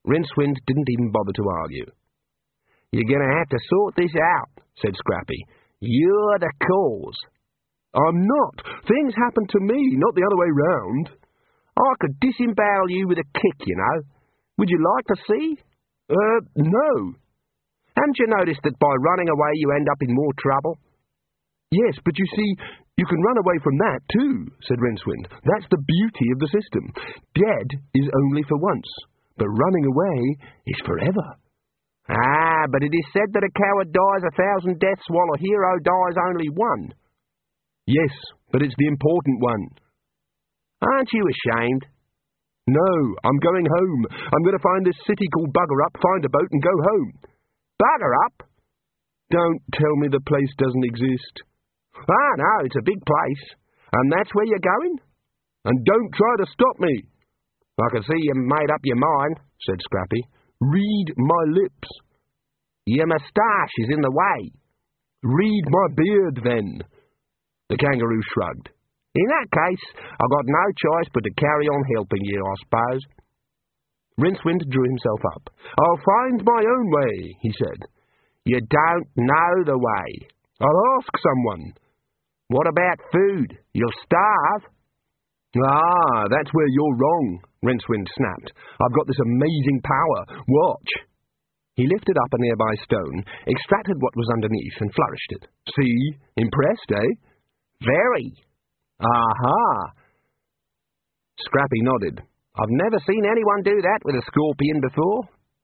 Rincewind didn't even bother to argue. "You're going to have to sort this out," said Scrappy. "You're the cause." "I'm not. Things happen to me, not the other way round." "I could disembowel you with a kick, you know. Would you like to see?" No." "Haven't you noticed that by running away you end up in more trouble?" "Yes, but you see, you can run away from that too," said Rincewind. "That's the beauty of the system. Dead is only for once, but running away is forever." "Ah, but it is said that a coward dies 1,000 deaths while a hero dies only one." "Yes, but it's the important one." "Aren't you ashamed?" "No, I'm going home. I'm going to find this city called Bugger Up, find a boat and go home." "Bugger Up?" "Don't tell me the place doesn't exist." "Ah, no, it's a big place. And that's where you're going?" "And don't try to stop me." "I can see you made up your mind," said Scrappy. "Read my lips." "Your moustache is in the way." "Read my beard, then." The kangaroo shrugged. "In that case, I've got no choice but to carry on helping you, I suppose." Rincewind drew himself up. "I'll find my own way," he said. "You don't know the way." "I'll ask someone." "What about food? You'll starve." "Ah, that's where you're wrong," Rincewind snapped. "I've got this amazing power. Watch." He lifted up a nearby stone, extracted what was underneath, and flourished it. "See? Impressed, eh?" "Very." "Aha!" Scrappy nodded. "I've never seen anyone do that with a scorpion before."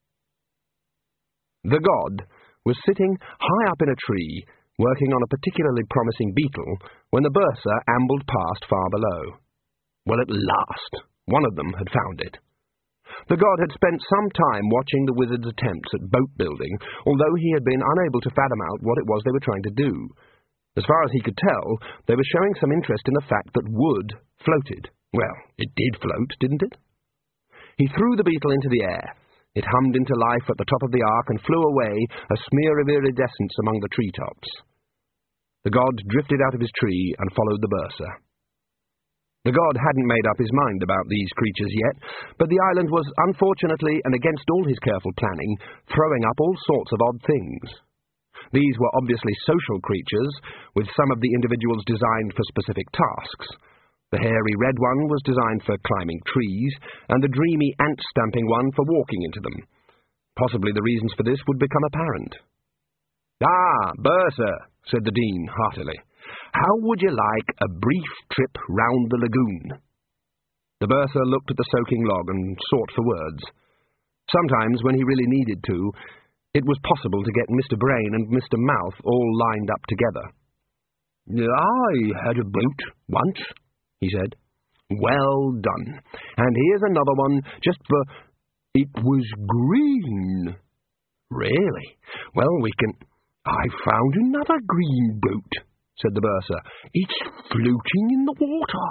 The god was sitting high up in a tree, working on a particularly promising beetle, when the bursar ambled past far below. Well, at last, one of them had found it. The god had spent some time watching the wizard's attempts at boat building, although he had been unable to fathom out what it was they were trying to do. As far as he could tell, they were showing some interest in the fact that wood floated. Well, it did float, didn't it? He threw the beetle into the air. It hummed into life at the top of the arc and flew away, a smear of iridescence among the treetops. The god drifted out of his tree and followed the bursar. The god hadn't made up his mind about these creatures yet, but the island was, unfortunately and against all his careful planning, throwing up all sorts of odd things. These were obviously social creatures, with some of the individuals designed for specific tasks. The hairy red one was designed for climbing trees, and the dreamy ant-stamping one for walking into them. Possibly the reasons for this would become apparent. "Ah, bursar," said the Dean heartily. "How would you like a brief trip round the lagoon?" The bursar looked at the soaking log and sought for words. Sometimes, when he really needed to, it was possible to get Mr. Brain and Mr. Mouth all lined up together. "I had a boat once," he said. "Well done. And here's another one, just for... It was green." "Really? Well, we can... I found another green boat," said the bursar. "It's floating in the water."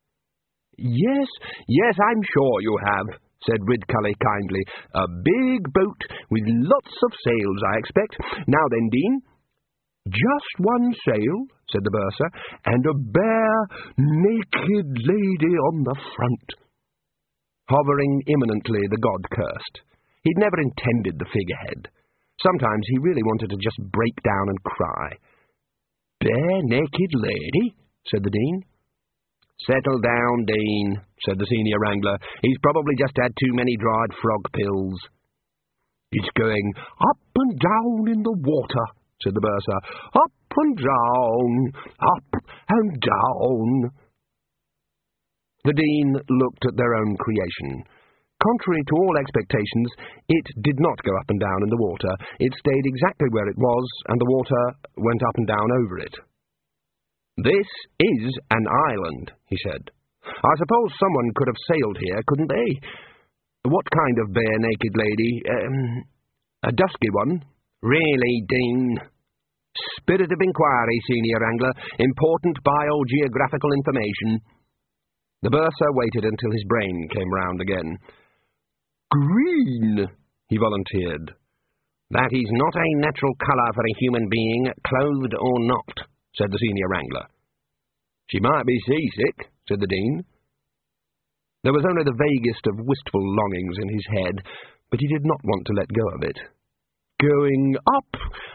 Yes, I'm sure you have," said Ridcully kindly. "A big boat with lots of sails, I expect. Now then, Dean." "Just one sail," said the bursar, "and a bare, naked lady on the front." Hovering imminently, the god cursed. He'd never intended the figurehead. Sometimes he really wanted to just break down and cry. "Bare, naked lady?" said the Dean. "Settle down, Dean," said the senior wrangler. "He's probably just had too many dried frog pills." "It's going up and down in the water," said the bursar. "Up and down, up and down." The Dean looked at their own creation. Contrary to all expectations, it did not go up and down in the water. It stayed exactly where it was, and the water went up and down over it. "This is an island," he said. "I suppose someone could have sailed here, couldn't they? What kind of bare-naked lady? A dusky one?" "Really, Dean?" "Spirit of inquiry, senior wrangler. Important biogeographical information." The bursar waited until his brain came round again. "Green," he volunteered. "That is not a natural colour for a human being, clothed or not," said the senior wrangler. "She might be seasick," said the Dean. There was only the vaguest of wistful longings in his head, but he did not want to let go of it. "Going up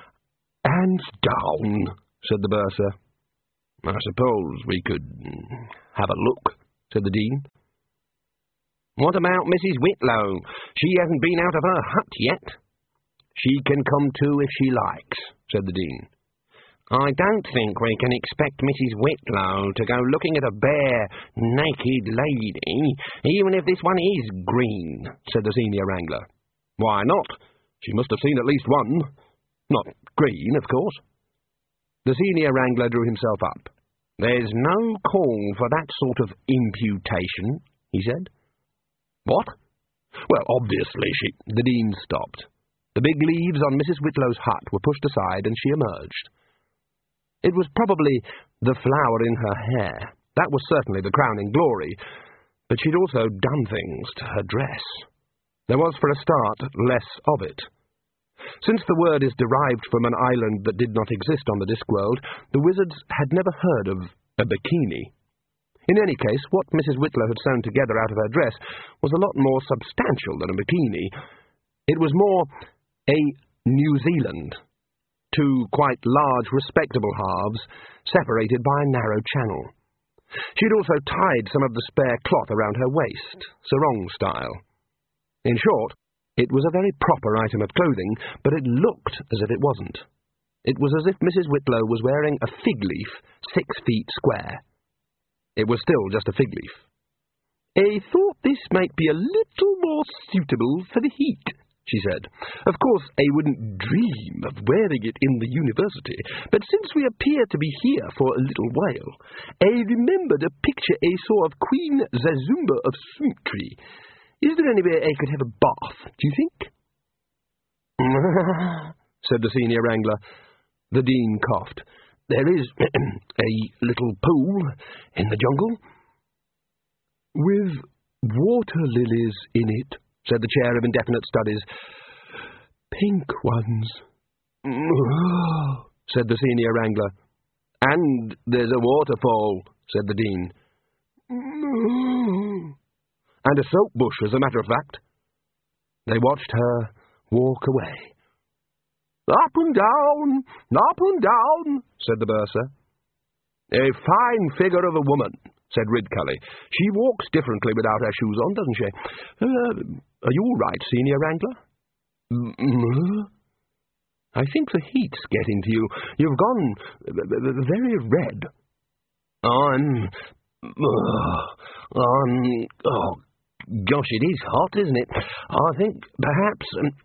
and down," said the bursar. "I suppose we could have a look," said the Dean. "What about Mrs. Whitlow? She hasn't been out of her hut yet." "She can come too if she likes," said the Dean. "I don't think we can expect Mrs. Whitlow to go looking at a bare, naked lady, even if this one is green," said the senior wrangler. "Why not? She must have seen at least one. Not green, of course." The senior wrangler drew himself up. "There's no call for that sort of imputation," he said. "What?" "Well, obviously The Dean stopped. The big leaves on Mrs. Whitlow's hut were pushed aside, and she emerged. It was probably the flower in her hair. That was certainly the crowning glory, but she'd also done things to her dress. There was, for a start, less of it. Since the word is derived from an island that did not exist on the Discworld, the wizards had never heard of a bikini. In any case, what Mrs. Whitlow had sewn together out of her dress was a lot more substantial than a bikini. It was more a New Zealand, two quite large, respectable halves, separated by a narrow channel. She'd also tied some of the spare cloth around her waist, sarong style. In short, it was a very proper item of clothing, but it looked as if it wasn't. It was as if Mrs. Whitlow was wearing a fig leaf 6 feet square. It was still just a fig leaf. "I thought this might be a little more suitable for the heat," she said. "Of course, I wouldn't dream of wearing it in the university, but since we appear to be here for a little while, I remembered a picture I saw of Queen Zazumba of Swinktree. Is there any way I could have a bath, do you think?" said the senior wrangler. The Dean coughed. "There is a little pool in the jungle." "With water lilies in it," said the chair of indefinite studies. "Pink ones." said the senior wrangler. "And there's a waterfall," said the Dean. "And a soap bush, as a matter of fact." They watched her walk away. "Up and down," said the bursar. "A fine figure of a woman," said Ridcully. "She walks differently without her shoes on, doesn't she? Are you all right, senior wrangler?" "I think the heat's getting to you. You've gone very red." Gosh, it is hot, isn't it? I think perhaps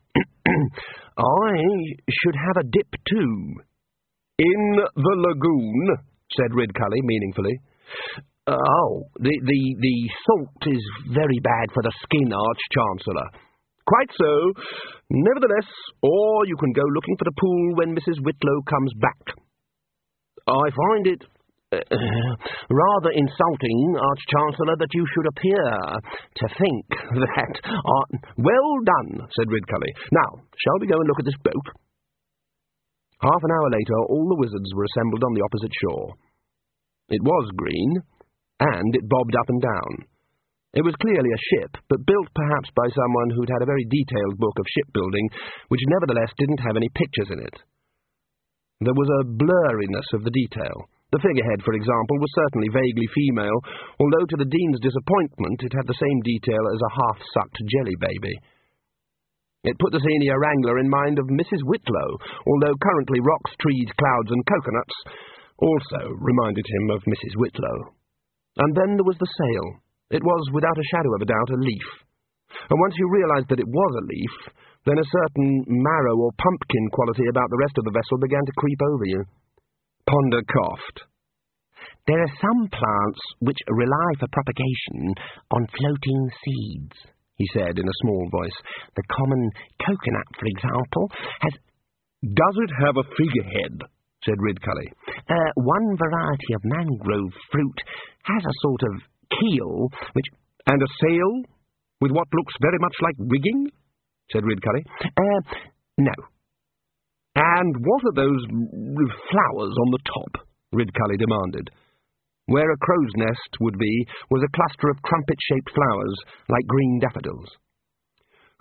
I should have a dip too." "In the lagoon," said Ridcully meaningfully. "Oh, the salt is very bad for the skin, Arch-Chancellor." "Quite so. Nevertheless, or you can go looking for the pool when Mrs. Whitlow comes back." "I find it rather insulting, Arch-Chancellor, that you should appear to think that—" "Well done," said Ridcully. "Now, shall we go and look at this boat?" Half an hour later, all the wizards were assembled on the opposite shore. It was green, and it bobbed up and down. It was clearly a ship, but built perhaps by someone who'd had a very detailed book of shipbuilding, which nevertheless didn't have any pictures in it. There was a blurriness of the detail. The figurehead, for example, was certainly vaguely female, although to the Dean's disappointment it had the same detail as a half-sucked jelly baby. It put the senior wrangler in mind of Mrs. Whitlow, although currently rocks, trees, clouds, and coconuts also reminded him of Mrs. Whitlow. And then there was the sail. It was, without a shadow of a doubt, a leaf. And once you realized that it was a leaf, then a certain marrow or pumpkin quality about the rest of the vessel began to creep over you. Ponder coughed. "There are some plants which rely for propagation on floating seeds," he said in a small voice. "The common coconut, for example, has—" "Does it have a figurehead?" said Ridcully. One variety of mangrove fruit has a sort of keel, which—" "And a sail, with what looks very much like rigging?" said Ridcully. No." "And what are those flowers on the top?" Ridcully demanded. Where a crow's nest would be was a cluster of trumpet-shaped flowers, like green daffodils. "Who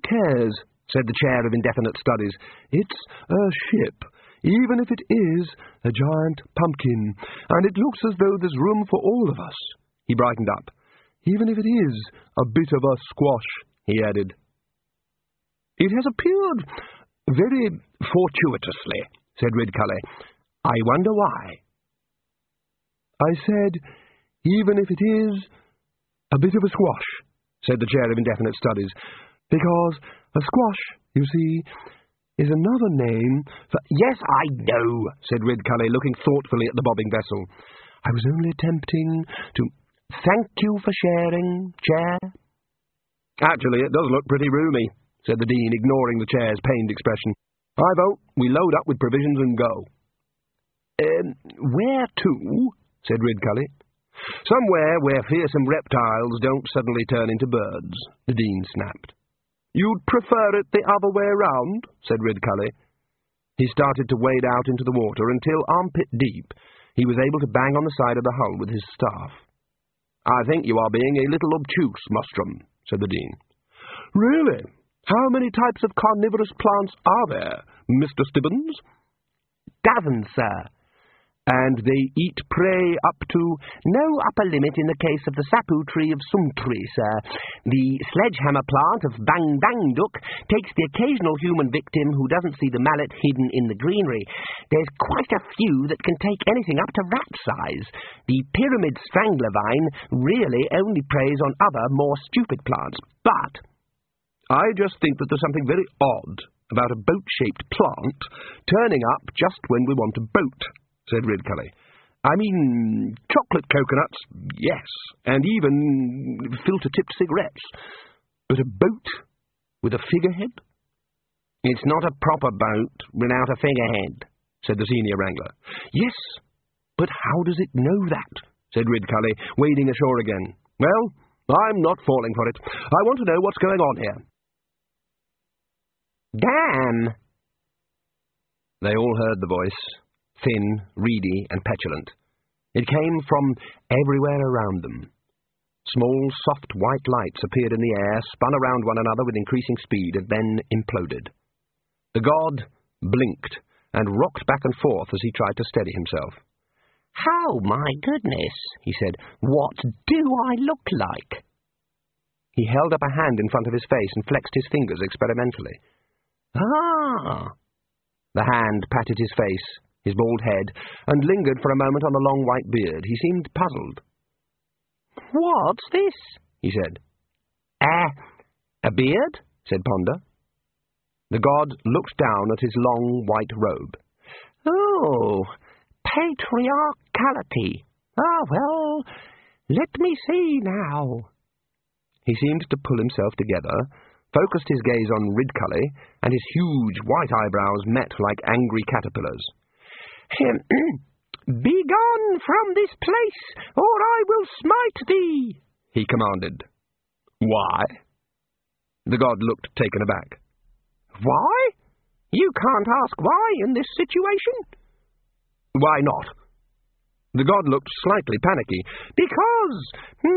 cares?" said the Chair of Indefinite Studies. "It's a ship, even if it is a giant pumpkin, and it looks as though there's room for all of us." He brightened up. "Even if it is a bit of a squash," he added. "It has appeared very fortuitously," said Ridcully. "I wonder why." "I said, even if it is a bit of a squash," said the Chair of Indefinite Studies, "because a squash, you see, is another name for—" "Yes, I know," said Ridcully, looking thoughtfully at the bobbing vessel. "I was only attempting to—" "Thank you for sharing, Chair." "Actually, it does look pretty roomy," said the Dean, ignoring the Chair's pained expression. "I vote we load up with provisions and go." "Where to?" said Ridcully. "Somewhere where fearsome reptiles don't suddenly turn into birds," the Dean snapped. "You'd prefer it the other way round?" said Ridcully. He started to wade out into the water until, armpit deep, he was able to bang on the side of the hull with his staff. "I think you are being a little obtuse, Mustrum," said the Dean. "Really? How many types of carnivorous plants are there, Mr. Stibbons?" "Dozens, sir." "And they eat prey up to—" "No upper limit in the case of the sapu tree of Sumtri, sir. The sledgehammer plant of Bang Bang Duk takes the occasional human victim who doesn't see the mallet hidden in the greenery. There's quite a few that can take anything up to rat size. The pyramid strangler vine really only preys on other, more stupid plants. But I just think that there's something very odd about a boat-shaped plant turning up just when we want a boat," said Ridcully. "I mean, chocolate coconuts, yes, and even filter-tipped cigarettes. But a boat with a figurehead?" "It's not a proper boat without a figurehead," said the Senior Wrangler. "Yes, but how does it know that?" said Ridcully, wading ashore again. "Well, I'm not falling for it. I want to know what's going on here." "Dan!" They all heard the voice. Thin, reedy, and petulant. It came from everywhere around them. Small, soft white lights appeared in the air, spun around one another with increasing speed, and then imploded. The god blinked and rocked back and forth as he tried to steady himself. "Oh, my goodness," he said. "What do I look like?" He held up a hand in front of his face and flexed his fingers experimentally. "Ah!" The hand patted his face, his bald head, and lingered for a moment on the long white beard. He seemed puzzled. "What's this?" he said. A beard?" said Ponder. The god looked down at his long white robe. "Oh, patriarchality. Ah, well, let me see now." He seemed to pull himself together, focused his gaze on Ridcully, and his huge white eyebrows met like angry caterpillars. "Begone from this place, or I will smite thee," he commanded. "Why?" The god looked taken aback. "Why? You can't ask why in this situation." "Why not?" The god looked slightly panicky. "Because,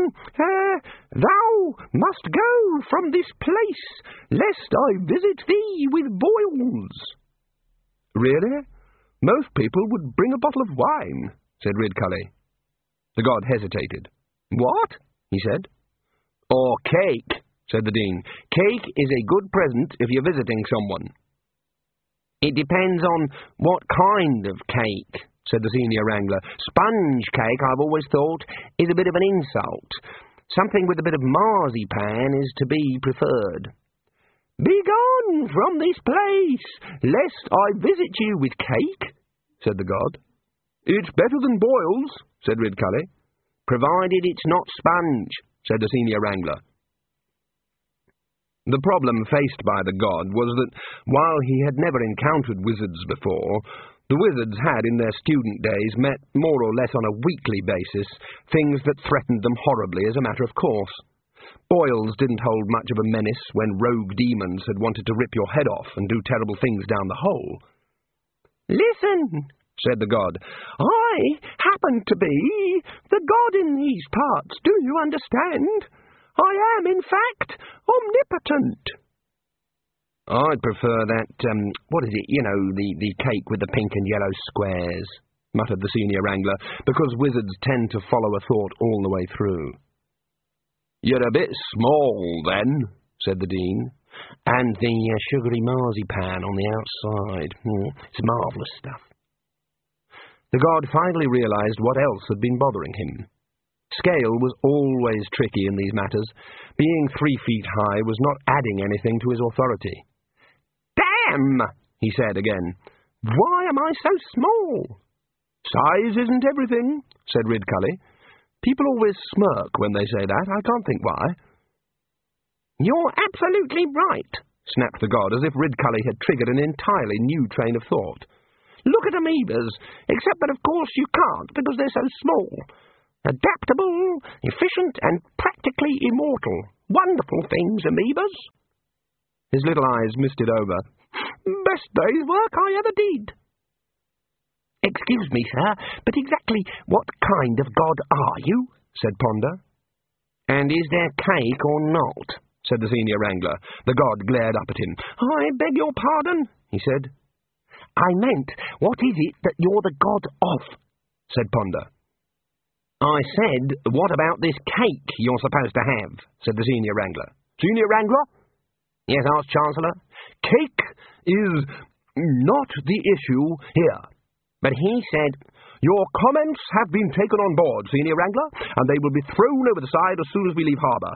thou must go from this place, lest I visit thee with boils." "Really? Most people would bring a bottle of wine," said Ridcully. The god hesitated. "What?" he said. "Or cake," said the Dean. "Cake is a good present if you're visiting someone." "It depends on what kind of cake," said the Senior Wrangler. "Sponge cake, I've always thought, is a bit of an insult. Something with a bit of marzipan is to be preferred." "Begone from this place, lest I visit you with cake," said the god. "It's better than boils," said Ridcully. "Provided it's not sponge," said the Senior Wrangler. The problem faced by the god was that, while he had never encountered wizards before, the wizards had in their student days met, more or less on a weekly basis, things that threatened them horribly as a matter of course. Boils didn't hold much of a menace when rogue demons had wanted to rip your head off and do terrible things down the hole. "Listen," said the god. "I happen to be the god in these parts, do you understand? I am, in fact, omnipotent." I'd prefer that, what is it, the cake with the pink and yellow squares, muttered the senior wrangler, because wizards tend to follow a thought all the way through. You're a bit small, then, said the Dean. And the sugary marzipan on the outside. It's marvellous stuff. The god finally realised what else had been bothering him. Scale was always tricky in these matters. Being 3 feet high was not adding anything to his authority. "Damn!" he said again. "Why am I so small?" "Size isn't everything," said Ridcully. "People always smirk when they say that. I can't think why." "You're absolutely right," snapped the god, as if Ridcully had triggered an entirely new train of thought. "Look at amoebas, except that of course you can't, because they're so small. Adaptable, efficient, and practically immortal. Wonderful things, amoebas." His little eyes misted over. "Best day's work I ever did." "Excuse me, sir, but exactly what kind of god are you?" said Ponder. "And is there cake or not?" said the senior wrangler. The god glared up at him. "I beg your pardon," he said. "I meant, what is it that you're the god of?" said Ponder. "I said, what about this cake you're supposed to have?" said the senior wrangler. "Senior wrangler?" "Yes, Arch-Chancellor." "Cake is not the issue here." But he said, "Your comments have been taken on board, senior wrangler, and they will be thrown over the side as soon as we leave harbour.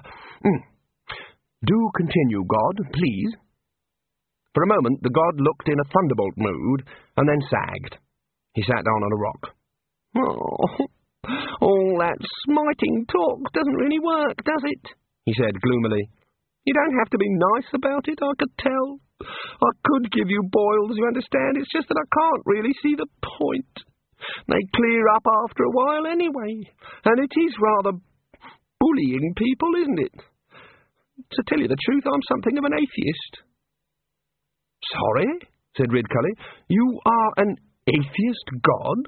Do continue, God, please." For a moment the god looked in a thunderbolt mood, and then sagged. He sat down on a rock. "Oh, all that smiting talk doesn't really work, does it?" he said gloomily. "You don't have to be nice about it, I could tell. I could give you boils, you understand, it's just that I can't really see the point. They clear up after a while anyway, and it is rather bullying people, isn't it? To tell you the truth, I'm something of an atheist." "Sorry?" said Ridcully. "You are an atheist god?"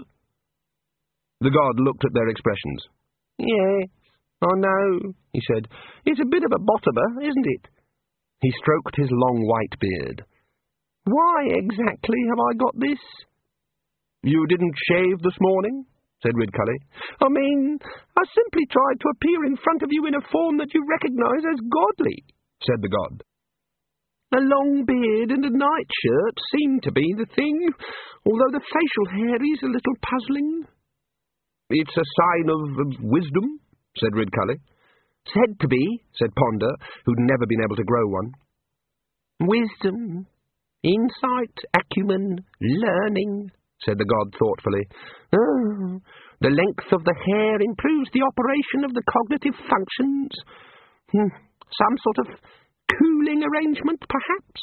The god looked at their expressions. "Yes, I know," he said. "It's a bit of a bottomer, isn't it?" He stroked his long white beard. "Why exactly have I got this?" "You didn't shave this morning?" said Ridcully. "I mean, I simply tried to appear in front of you in a form that you recognise as godly," said the god. "A long beard and a nightshirt seem to be the thing, although the facial hair is a little puzzling." "It's a sign of wisdom," said Ridcully. "Said to be," said Ponder, who'd never been able to grow one. "Wisdom, insight, acumen, learning," said the god thoughtfully. "Oh, the length of the hair improves the operation of the cognitive functions. Some sort of cooling arrangement, perhaps?"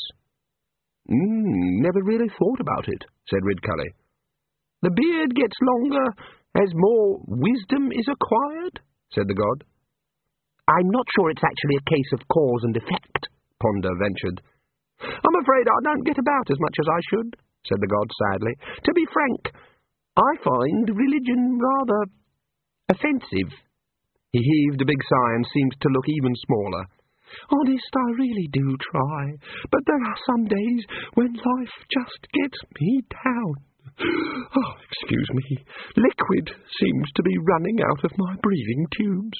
"Never really thought about it," said Ridcully. "The beard gets longer as more wisdom is acquired," said the god. "I'm not sure it's actually a case of cause and effect," Ponder ventured. "I'm afraid I don't get about as much as I should," said the god sadly. "To be frank, I find religion rather offensive." He heaved a big sigh and seemed to look even smaller. "Honest, I really do try, but there are some days when life just gets me down. Oh, excuse me, liquid seems to be running out of my breathing tubes."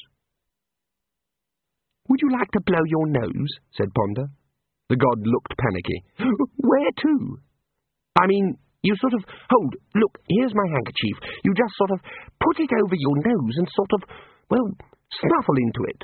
"Would you like to blow your nose?" said Ponder. The god looked panicky. "Where to?" "I mean, you sort of... Hold, look, here's my handkerchief. You just sort of put it over your nose and sort of, well, snuffle into it."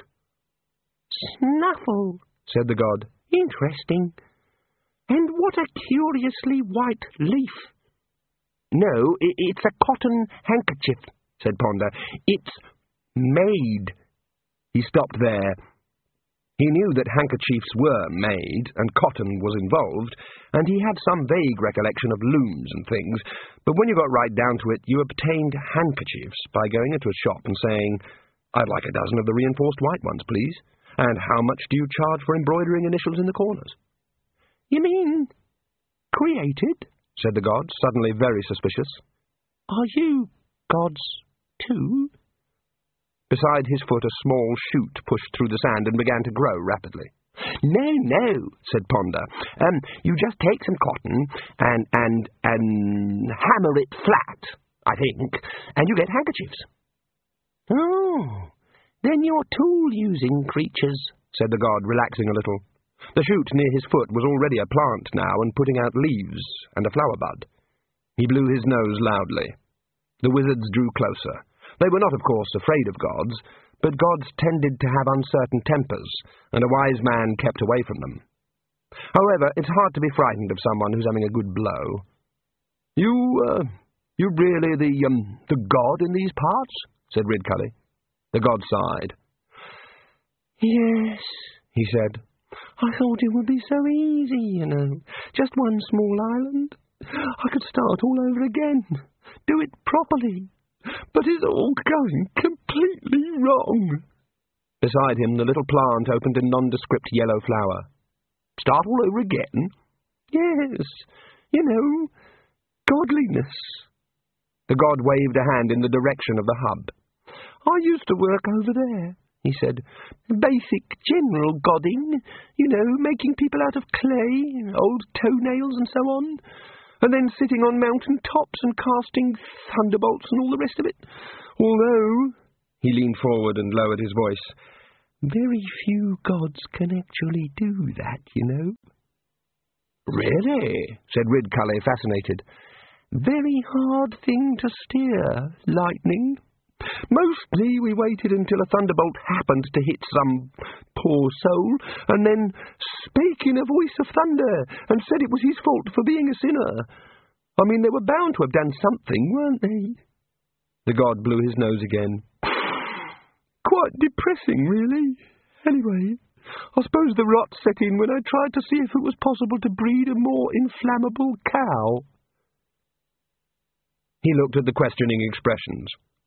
"Snuffle," said the god. "Interesting. And what a curiously white leaf." "No, it's a cotton handkerchief," said Ponder. "It's made." He stopped there. He knew that handkerchiefs were made, and cotton was involved, and he had some vague recollection of looms and things, but when you got right down to it, you obtained handkerchiefs by going into a shop and saying, "I'd like a dozen of the reinforced white ones, please. And how much do you charge for embroidering initials in the corners?" "You mean created?" said the god, suddenly very suspicious. "Are you gods too?" Beside his foot a small shoot pushed through the sand and began to grow rapidly. No, said Ponder. You just take some cotton and hammer it flat, I think, and you get handkerchiefs. Oh, then you're tool-using creatures, said the god, relaxing a little. The shoot near his foot was already a plant now and putting out leaves and a flower bud. He blew his nose loudly. The wizards drew closer. They were not, of course, afraid of gods, but gods tended to have uncertain tempers, and a wise man kept away from them. However, it's hard to be frightened of someone who's having a good blow. You really the god in these parts? Said Ridcully. The god sighed. Yes, he said. I thought it would be so easy, Just one small island. I could start all over again. Do it properly. But it's all going completely wrong. Beside him, the little plant opened a nondescript yellow flower. Start all over again? Yes. Godliness. The god waved a hand in the direction of the hub. I used to work over there, he said. Basic general godding, making people out of clay, old toenails and so on. And then sitting on mountain tops and casting thunderbolts and all the rest of it. Although, he leaned forward and lowered his voice, very few gods can actually do that, Really? Said Ridcully, fascinated. Very hard thing to steer, lightning. Mostly we waited until a thunderbolt happened to hit some poor soul, and then spake in a voice of thunder, and said it was his fault for being a sinner. I mean, they were bound to have done something, weren't they? The god blew his nose again. Quite depressing, really. Anyway, I suppose the rot set in when I tried to see if it was possible to breed a more inflammable cow. He looked at the questioning expressions.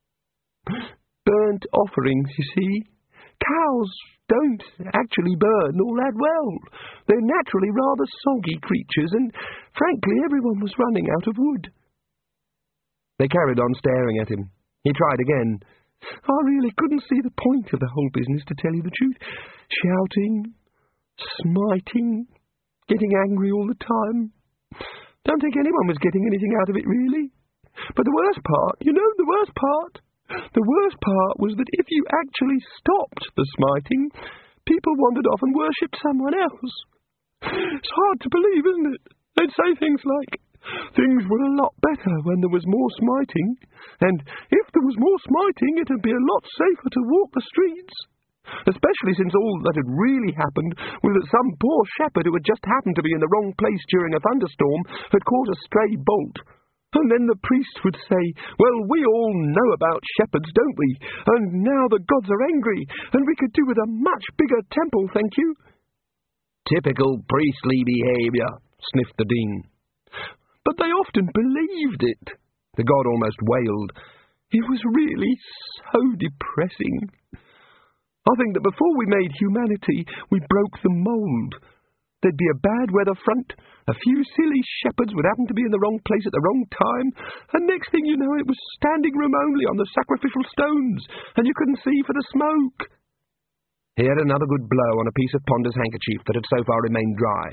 Burnt offerings, you see. Cows don't actually burn all that well. They're naturally rather soggy creatures, and frankly everyone was running out of wood. They carried on staring at him. He tried again. I really couldn't see the point of the whole business, to tell you the truth. Shouting, smiting, getting angry all the time. Don't think anyone was getting anything out of it, really. But the worst part, the worst part? The worst part was that if you actually stopped the smiting, people wandered off and worshipped someone else. It's hard to believe, isn't it? They'd say things like, things were a lot better when there was more smiting, and if there was more smiting, it'd be a lot safer to walk the streets. Especially since all that had really happened was that some poor shepherd who had just happened to be in the wrong place during a thunderstorm had caught a stray bolt. And then the priest would say, well, we all know about shepherds, don't we? And now the gods are angry, and we could do with a much bigger temple, thank you. Typical priestly behaviour, sniffed the dean. But they often believed it. The god almost wailed. It was really so depressing. I think that before we made humanity, we broke the mould. There'd be a bad weather front, a few silly shepherds would happen to be in the wrong place at the wrong time, and next thing you know it was standing room only on the sacrificial stones, and you couldn't see for the smoke. He had another good blow on a piece of Ponder's handkerchief that had so far remained dry.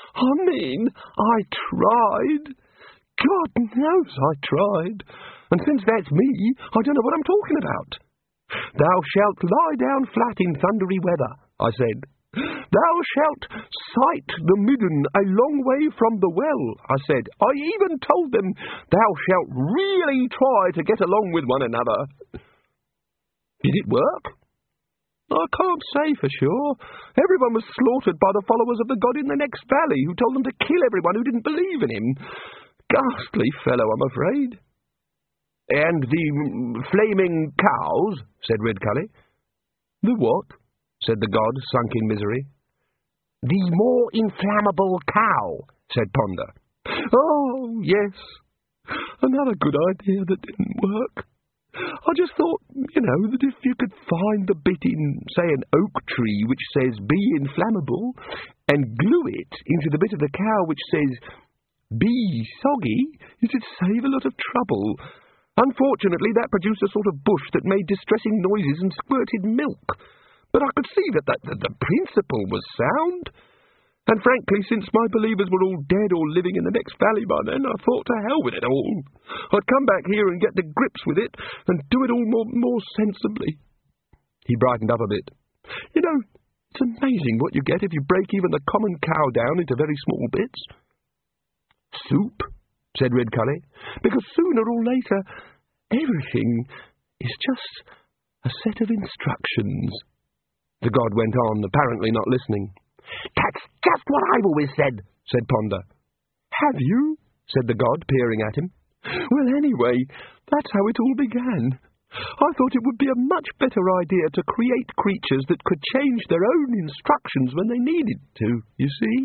I tried. God knows I tried. And since that's me, I don't know what I'm talking about. Thou shalt lie down flat in thundery weather, I said. Thou shalt sight the midden a long way from the well, I said. I even told them, thou shalt really try to get along with one another. Did it work? I can't say for sure. Everyone was slaughtered by the followers of the god in the next valley, who told them to kill everyone who didn't believe in him. Ghastly fellow, I'm afraid. And the flaming cows, said Ridcully. The what? Said the god, sunk in misery. The more inflammable cow, said Ponder. Oh, yes. Another good idea that didn't work. I just thought, that if you could find the bit in, say, an oak tree which says, be inflammable, and glue it into the bit of the cow which says, be soggy, it would save a lot of trouble. Unfortunately, that produced a sort of bush that made distressing noises and squirted milk. But I could see that the principle was sound. And frankly, since my believers were all dead or living in the next valley by then, I thought, to hell with it all. I'd come back here and get to grips with it and do it all more sensibly. He brightened up a bit. You know, it's amazing what you get if you break even the common cow down into very small bits. Soup, said Ridcully, because sooner or later, everything is just a set of instructions. The god went on, apparently not listening. That's just what I've always said Ponder. Have you? Said the god, peering at him. Well, anyway, that's how it all began. I thought it would be a much better idea to create creatures that could change their own instructions when they needed to, you see?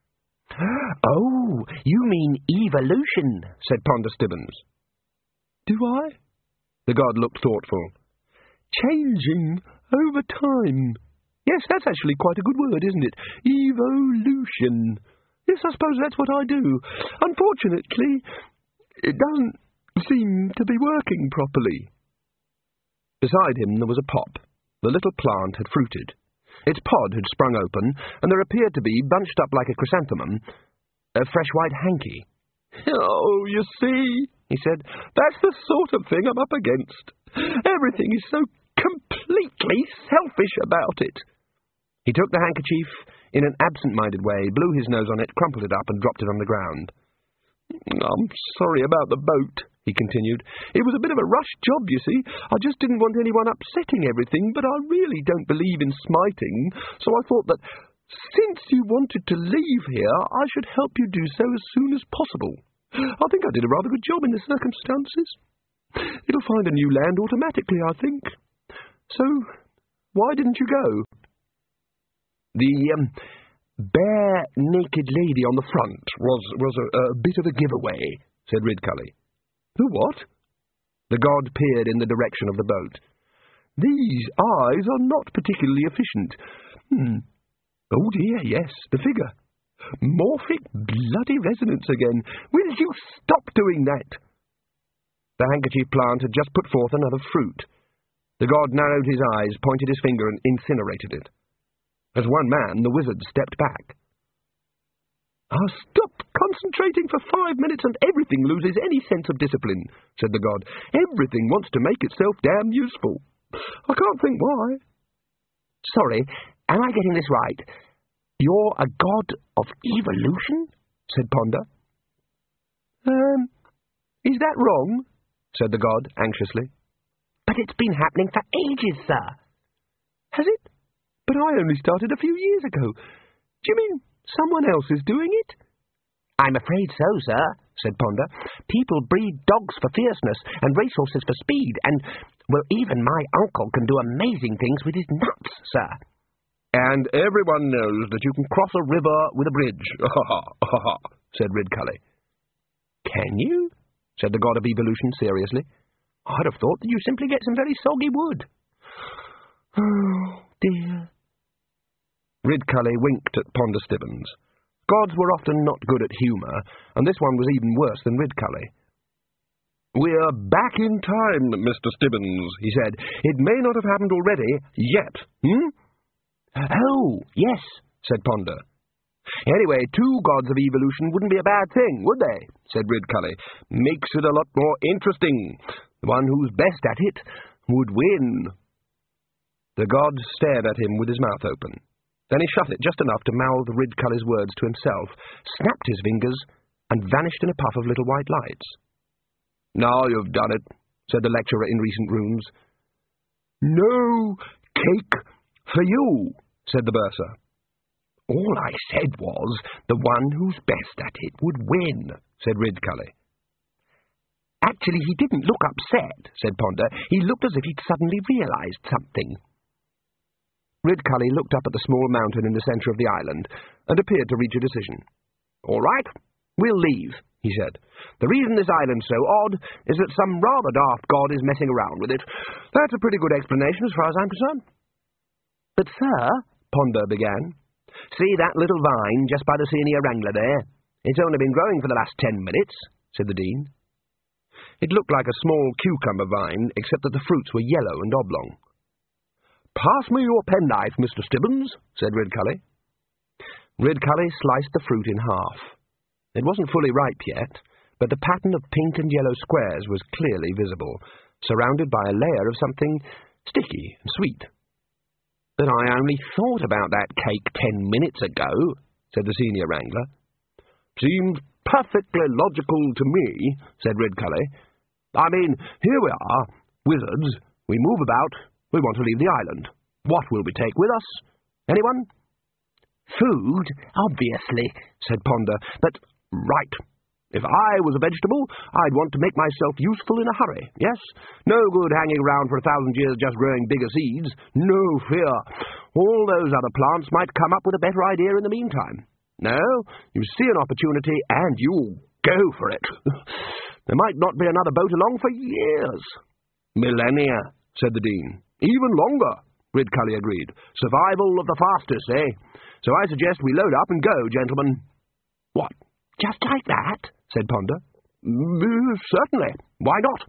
Oh, you mean evolution, said Ponder Stibbons. Do I? The god looked thoughtful. Changing over time. Yes, that's actually quite a good word, isn't it? Evolution. Yes, I suppose that's what I do. Unfortunately, it doesn't seem to be working properly. Beside him there was a pop. The little plant had fruited. Its pod had sprung open, and there appeared to be, bunched up like a chrysanthemum, a fresh white hanky. Oh, you see, he said, that's the sort of thing I'm up against. Everything is so completely selfish about it. He took the handkerchief in an absent-minded way, blew his nose on it, crumpled it up, and dropped it on the ground. I'm sorry about the boat, he continued. It was a bit of a rush job, you see. I just didn't want anyone upsetting everything, but I really don't believe in smiting, so I thought that since you wanted to leave here, I should help you do so as soon as possible. I think I did a rather good job in the circumstances. It'll find a new land automatically, I think. So, why didn't you go? The bare-naked lady on the front was a bit of a giveaway, said Ridcully. The what? The god peered in the direction of the boat. These eyes are not particularly efficient. Oh dear, yes, the figure. Morphic bloody resonance again. Will you stop doing that? The handkerchief plant had just put forth another fruit. The god narrowed his eyes, pointed his finger, and incinerated it. As one man, the wizard stepped back. I'll stop concentrating for 5 minutes and everything loses any sense of discipline, said the god. Everything wants to make itself damn useful. I can't think why. Sorry, am I getting this right? You're a god of evolution? Said Ponder. Is that wrong? Said the god, anxiously. But it's been happening for ages, sir. Has it? But I only started a few years ago. Do you mean someone else is doing it? I'm afraid so, sir, said Ponder. People breed dogs for fierceness and racehorses for speed, and, well, even my uncle can do amazing things with his nuts, sir. And everyone knows that you can cross a river with a bridge, said Ridcully. Can you? Said the god of evolution seriously. I'd have thought that you simply get some very soggy wood. Oh, dear. Ridcully winked at Ponder Stibbons. Gods were often not good at humour, and this one was even worse than Ridcully. We're back in time, Mr. Stibbons, he said. It may not have happened already, yet, Oh, yes, said Ponder. Anyway, 2 gods of evolution wouldn't be a bad thing, would they? Said Ridcully. Makes it a lot more interesting. The one who's best at it would win. The god stared at him with his mouth open. Then he shut it just enough to mouth Ridcully's words to himself, snapped his fingers, and vanished in a puff of little white lights. Now you've done it, said the lecturer in recent rooms. No cake for you, said the bursar. All I said was, the one who's best at it would win, said Ridcully. Actually, he didn't look upset, said Ponder. He looked as if he'd suddenly realised something. Ridcully looked up at the small mountain in the centre of the island, and appeared to reach a decision. All right, we'll leave, he said. The reason this island's so odd is that some rather daft god is messing around with it. That's a pretty good explanation as far as I'm concerned. But, sir, Ponder began, see that little vine just by the Senior Wrangler there? It's only been growing for the last 10 minutes, said the Dean. It looked like a small cucumber vine, except that the fruits were yellow and oblong. "Pass me your penknife, Mr. Stibbons," said Ridcully. Ridcully sliced the fruit in half. It wasn't fully ripe yet, but the pattern of pink and yellow squares was clearly visible, surrounded by a layer of something sticky and sweet. "But I only thought about that cake 10 minutes ago," said the senior wrangler. "Seems perfectly logical to me," said Ridcully. "I mean, here we are, wizards, we move about, we want to leave the island. What will we take with us? Anyone?" "Food, obviously," said Ponder, "but—" "Right. If I was a vegetable, I'd want to make myself useful in a hurry, yes? No good hanging around for 1,000 years just growing bigger seeds. No fear. All those other plants might come up with a better idea in the meantime. No, you see an opportunity, and you'll go for it. There might not be another boat along for years." "Millennia," said the Dean. "Even longer," Ridcully agreed. "Survival of the fastest, eh? So I suggest we load up and go, gentlemen." "What, just like that?" said Ponder. "Certainly. Why not?"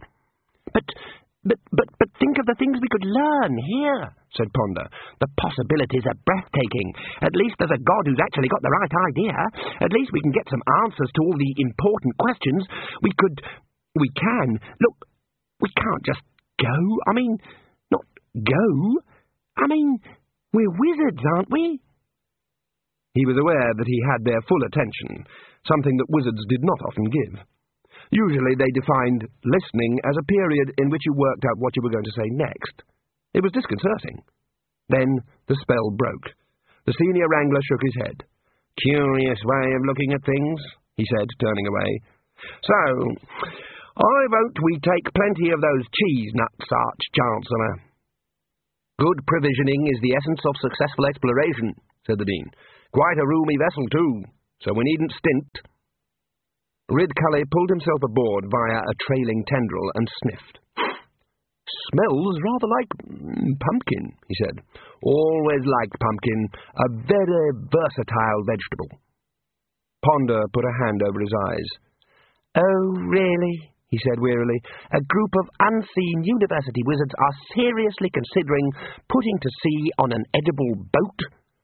But think of the things we could learn here," said Ponder. "The possibilities are breathtaking. At least there's a God who's actually got the right idea. At least we can get some answers to all the important questions. We can. Look, we can't just go. I mean, not go. I mean, we're wizards, aren't we?" He was aware that he had their full attention, something that wizards did not often give. Usually they defined listening as a period in which you worked out what you were going to say next. It was disconcerting. Then the spell broke. The senior wrangler shook his head. "Curious way of looking at things," he said, turning away. "So, I vote we take plenty of those cheese nuts, Arch-Chancellor." "Good provisioning is the essence of successful exploration," said the Dean. "Quite a roomy vessel, too, so we needn't stint." Ridcully pulled himself aboard via a trailing tendril and sniffed. "Smells rather like pumpkin," he said. "Always liked pumpkin. A very versatile vegetable." Ponder put a hand over his eyes. "Oh, really?" he said wearily. "A group of unseen university wizards are seriously considering putting to sea on an edible boat?"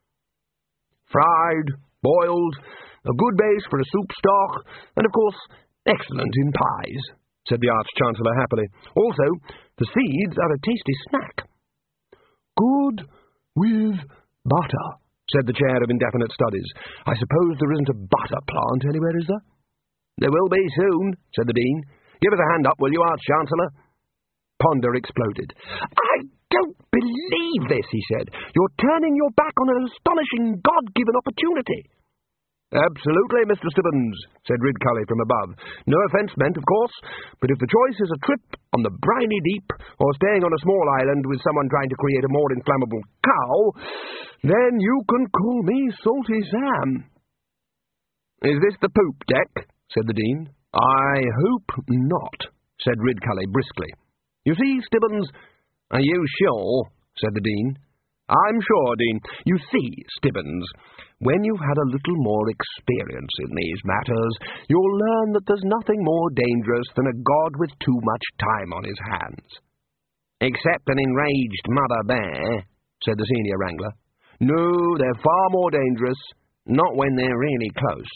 "Fried, boiled, a good base for a soup stock, and, of course, excellent in pies," said the Arch-Chancellor happily. "Also, the seeds are a tasty snack." "Good with butter," said the Chair of Indefinite Studies. "I suppose there isn't a butter plant anywhere, is there?" "There will be soon," said the Dean. "Give us a hand up, will you, Arch-Chancellor?" Ponder exploded. "I don't believe this," he said. "You're turning your back on an astonishing God-given opportunity." "Absolutely, Mr. Stibbons," said Ridcully from above. "No offence meant, of course, but if the choice is a trip on the briny deep or staying on a small island with someone trying to create a more inflammable cow, then you can call me Salty Sam." "Is this the poop deck?" said the Dean. "I hope not," said Ridcully briskly. "You see, Stibbons—" "Are you sure?" said the Dean. "I'm sure, Dean. You see, Stibbons, when you've had a little more experience in these matters, you'll learn that there's nothing more dangerous than a god with too much time on his hands." "Except an enraged mother bear," said the senior wrangler. "No, they're far more dangerous, not when they're really close."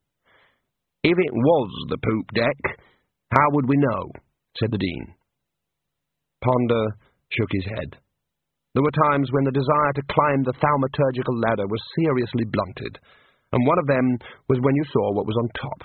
"If it was the poop deck, how would we know?" said the Dean. Ponder shook his head. There were times when the desire to climb the thaumaturgical ladder was seriously blunted, and one of them was when you saw what was on top.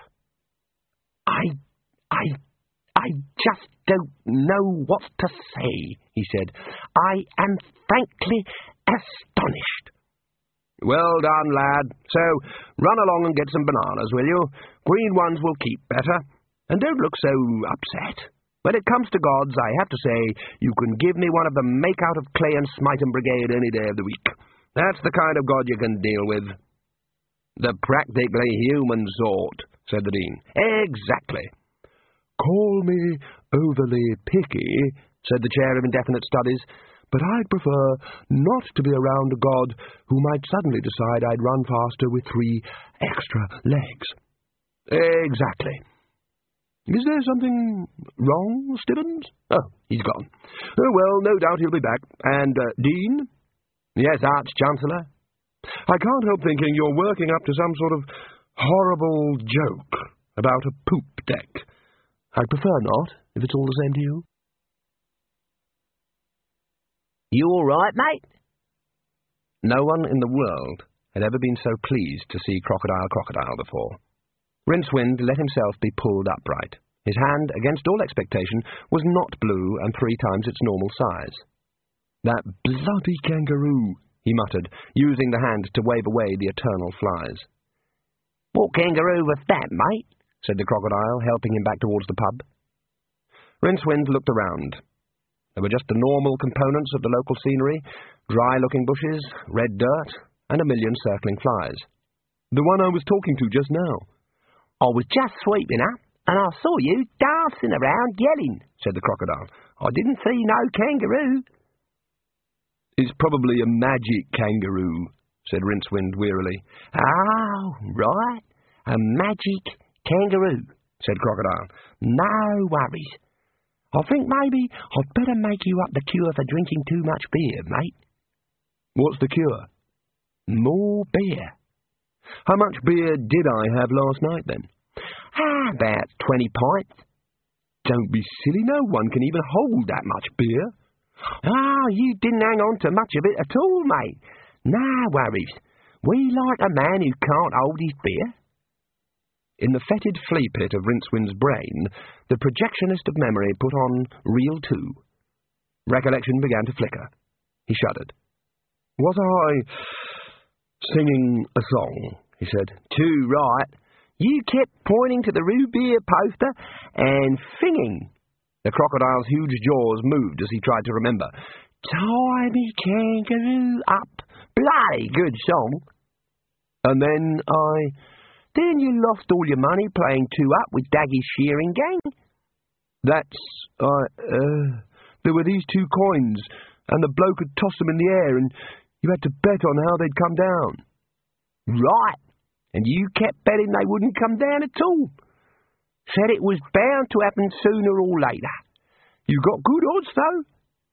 I just don't know what to say," he said. "I am frankly astonished." "Well done, lad. So, run along and get some bananas, will you? Green ones will keep better. And don't look so upset. When it comes to gods, I have to say, you can give me one of the make-out-of-clay and smite 'em brigade any day of the week. That's the kind of god you can deal with." "The practically human sort," said the Dean. "Exactly." "Call me overly picky," said the Chair of Indefinite Studies, "but I'd prefer not to be around a god who might suddenly decide I'd run faster with 3 extra legs." "Exactly." "Is there something wrong, Stibbons?" "Oh, he's gone. Oh, well, no doubt he'll be back. And, Dean, Yes, Arch-Chancellor? I can't help thinking you're working up to some sort of horrible joke about a poop deck. I'd prefer not, if it's all the same to you. You all right, mate? No one in the world had ever been so pleased to see Crocodile before. Rincewind let himself be pulled upright. His hand, against all expectation, was not blue and 3 times its normal size. "That bloody kangaroo," he muttered, using the hand to wave away the eternal flies. "What kangaroo was that, mate?" said the Crocodile, helping him back towards the pub. Rincewind looked around. There were just the normal components of the local scenery, dry-looking bushes, red dirt, and a million circling flies. "The one I was talking to just now." "I was just sweeping up, and I saw you dancing around yelling," said the Crocodile. "I didn't see no kangaroo." "It's probably a magic kangaroo," said Rincewind wearily. "Oh, right, a magic kangaroo," said Crocodile. "No worries. I think maybe I'd better make you up the cure for drinking too much beer, mate." "What's the cure?" "More beer." "How much beer did I have last night, then?" About 20 pints. "Don't be silly, no one can even hold that much beer." "Oh, you didn't hang on to much of it at all, mate. No worries. We like a man who can't hold his beer." In the fetid flea pit of Rincewind's brain, the projectionist of memory put on reel 2. Recollection began to flicker. He shuddered. "Was I singing a song?" he said. "Too right. You kept pointing to the root beer poster and singing." The Crocodile's huge jaws moved as he tried to remember. "Tiny kangaroo up. Bloody good song." "And then Then you lost all your money playing 2-up with Daggy's shearing gang?" There were these 2 coins, and the bloke had tossed them in the air, and you had to bet on how they'd come down." "Right, and you kept betting they wouldn't come down at all. Said it was bound to happen sooner or later. You got good odds, though."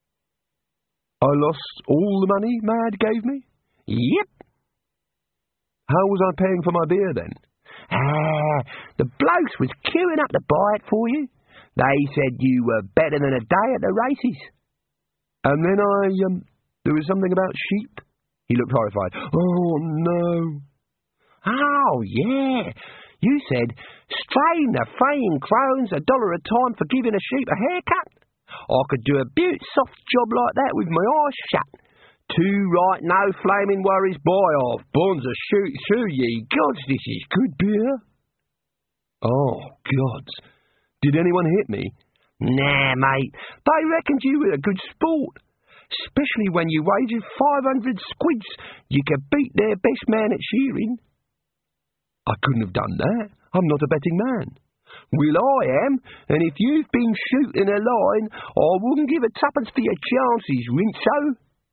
"I lost all the money Mad gave me?" "Yep." "How was I paying for my beer, then?" The blokes was queuing up to buy it for you. They said you were better than a day at the races." "And then there was something about sheep?" He looked horrified. "Oh, no." "Oh, yeah. You said, straying the fraying crones $1 a time for giving a sheep a haircut. I could do a beaut soft job like that with my eyes shut. Too right, no flaming worries, boy. I've bonds a shoot through ye. Gods, this is good beer." "Oh, gods. Did anyone hit me?" "Nah, mate. They reckoned you were a good sport. Especially when you wagered 500 squids. You could beat their best man at shearing." "I couldn't have done that. I'm not a betting man." "Well, I am, and if you've been shooting a line, I wouldn't give a tuppence for your chances, Rinso."